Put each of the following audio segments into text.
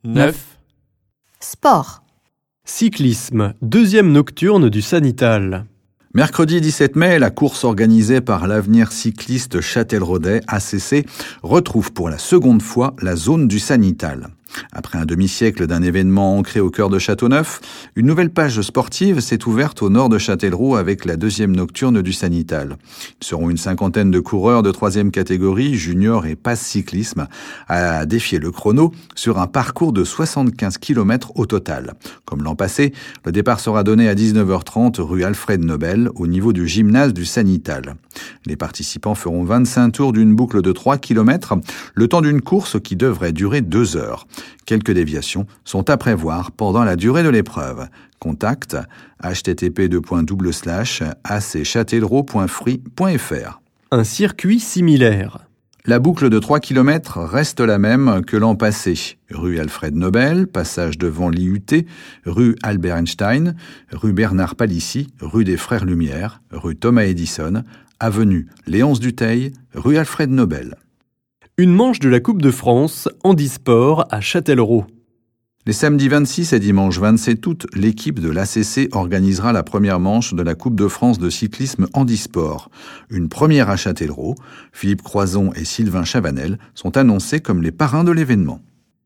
9. Sport. Cyclisme, deuxième nocturne du Sanital. Mercredi 17 mai, la course organisée par l'Avenir cycliste Châtelleraudais, ACC, retrouve pour la seconde fois la zone du Sanital. Après un demi-siècle d'un événement ancré au cœur de Châteauneuf, une nouvelle page sportive s'est ouverte au nord de Châtellerault avec la deuxième nocturne du Sanital. Ils seront une cinquantaine de coureurs de troisième catégorie, junior et passe cyclisme, à défier le chrono sur un parcours de 75 km au total. Comme l'an passé, le départ sera donné à 19h30 rue Alfred Nobel, au niveau du gymnase du Sanital. Les participants feront 25 tours d'une boucle de 3 km, le temps d'une course qui devrait durer 2 heures. Quelques déviations sont à prévoir pendant la durée de l'épreuve. Contact http://acchâtellerault.free.fr. Un circuit similaire. La boucle de 3 km reste la même que l'an passé. Rue Alfred Nobel, passage devant l'IUT, rue Albert Einstein, rue Bernard Palissy, rue des Frères Lumière, rue Thomas Edison, avenue Léonce Dutheil, rue Alfred Nobel. Une manche de la Coupe de France, handisport à Châtellerault. Les samedis 26 et dimanche 27 août, l'équipe de l'ACC organisera la première manche de la Coupe de France de cyclisme handisport. Une première à Châtellerault. Philippe Croison et Sylvain Chavanel sont annoncés comme les parrains de l'événement.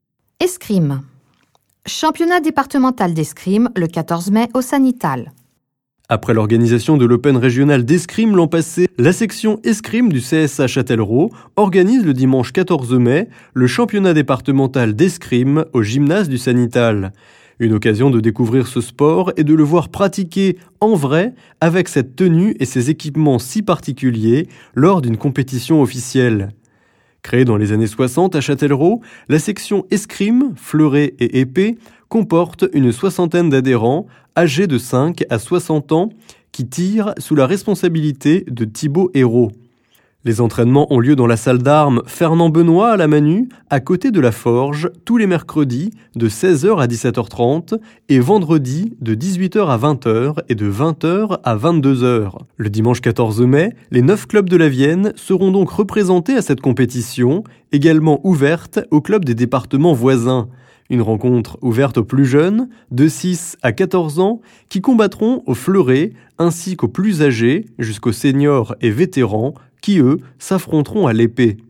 Escrime. Championnat départemental d'escrime le 14 mai au Sanital. Après l'organisation de l'Open régional d'escrime l'an passé, la section escrime du CSA Châtellerault organise le dimanche 14 mai le championnat départemental d'escrime au gymnase du Sanital. Une occasion de découvrir ce sport et de le voir pratiquer en vrai avec cette tenue et ses équipements si particuliers lors d'une compétition officielle. Créée dans les années 60 à Châtellerault, la section escrime, fleuret et épée comporte une soixantaine d'adhérents âgés de 5 à 60 ans qui tirent sous la responsabilité de Thibaut Hérault. Les entraînements ont lieu dans la salle d'armes Fernand Benoît à la Manu, à côté de la Forge, tous les mercredis de 16h à 17h30 et vendredi de 18h à 20h et de 20h à 22h. Le dimanche 14 mai, les 9 clubs de la Vienne seront donc représentés à cette compétition, également ouverte aux clubs des départements voisins. Une rencontre ouverte aux plus jeunes, de 6 à 14 ans, qui combattront au fleuret, ainsi qu'aux plus âgés, jusqu'aux seniors et vétérans, qui, eux, s'affronteront à l'épée.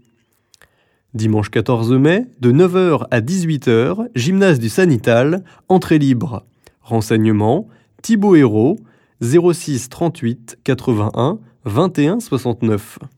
Dimanche 14 mai, de 9h à 18h, gymnase du Sanital, entrée libre. Renseignements, Thibaut Hérault, 06 38 81 21 69.